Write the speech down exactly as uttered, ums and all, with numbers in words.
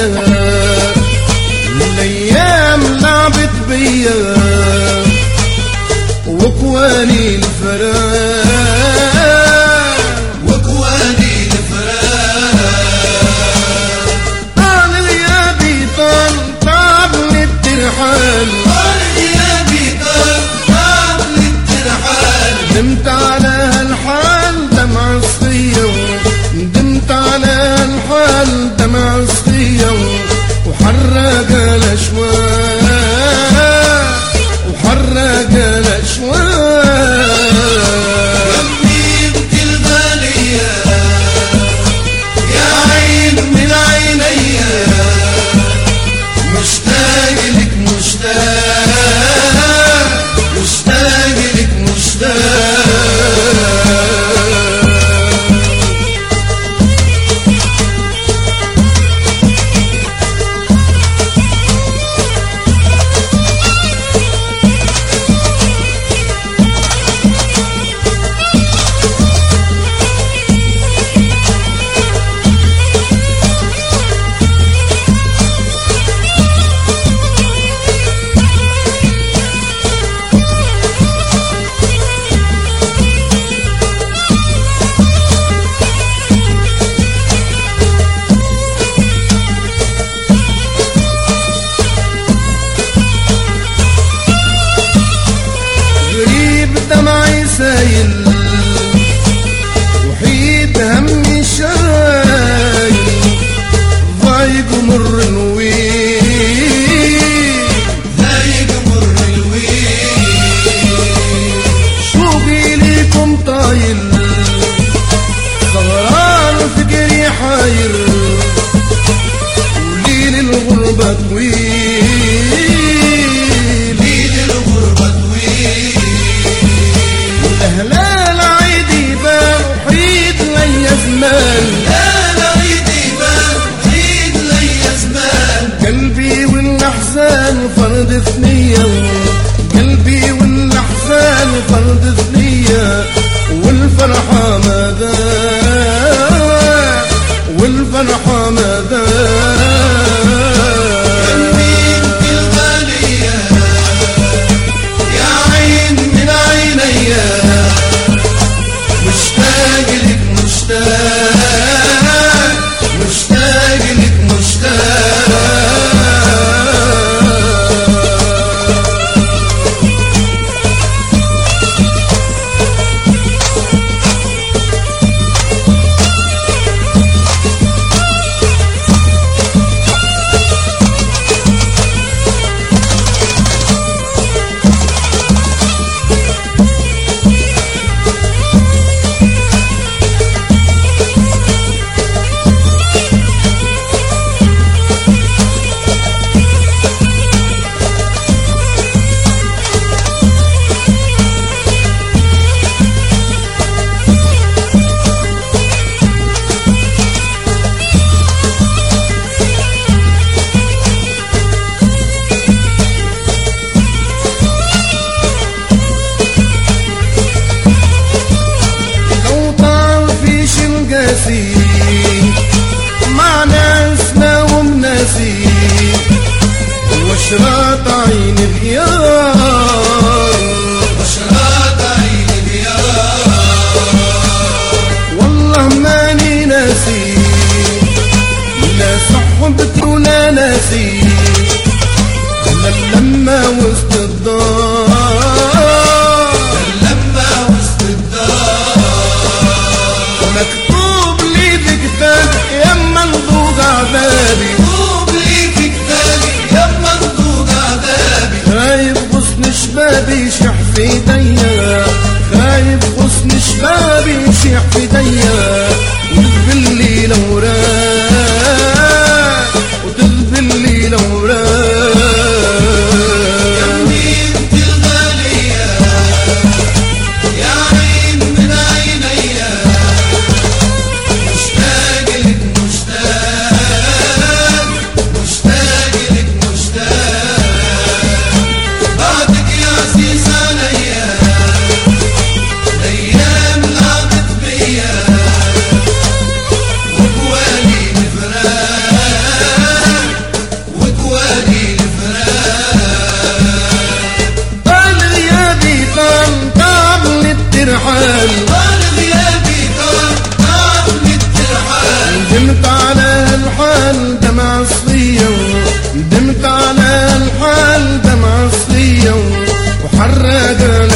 الايام لعبت بيا وكواني الفراق وكواني الفراق طال اليابي طال طاب للترحال طال اليابي طال طاب للترحال ندمت على هالحال دمع الصيو ندمت على هالحال دمع الصيو وحرق الاشواق وحرق الاشواق يميت الغالية يا عين من عيني مشتاق لك مشتاق مشتاق لك مشتاق دمعي سايل وحيد همي شايل ضايق مر الويل ضايق مر الويل شوقي ليكم طايل سهران فكري حاير وليل الغربة طويل ليل الغربة طويل هلال عيدي بان وحيد لي زمان هلال عيدي بان وحيد لي زمان قلبي والاحزان فرد ثنية قلبي والاحزان فرد ثنية والفرحة ماذا والفرحة ماذا دمع صلية ندمت على الحال دمع صلية وحرق